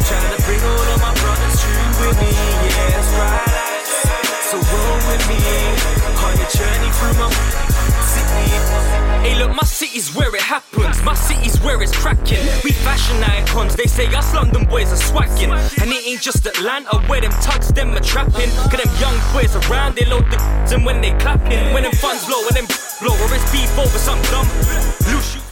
Trying to bring all of my brothers true with me, yeah, that's right. So roll with me on your journey through my city. Hey look, my city's where it happens, my city's where it's cracking. We fashion icons, they say us London boys are swagging. And it ain't just Atlanta where them tugs them are trapping. Cause them young boys around, they load the and when they clapping. When them funds blow, when them blow, or it's beef over some dumb loose.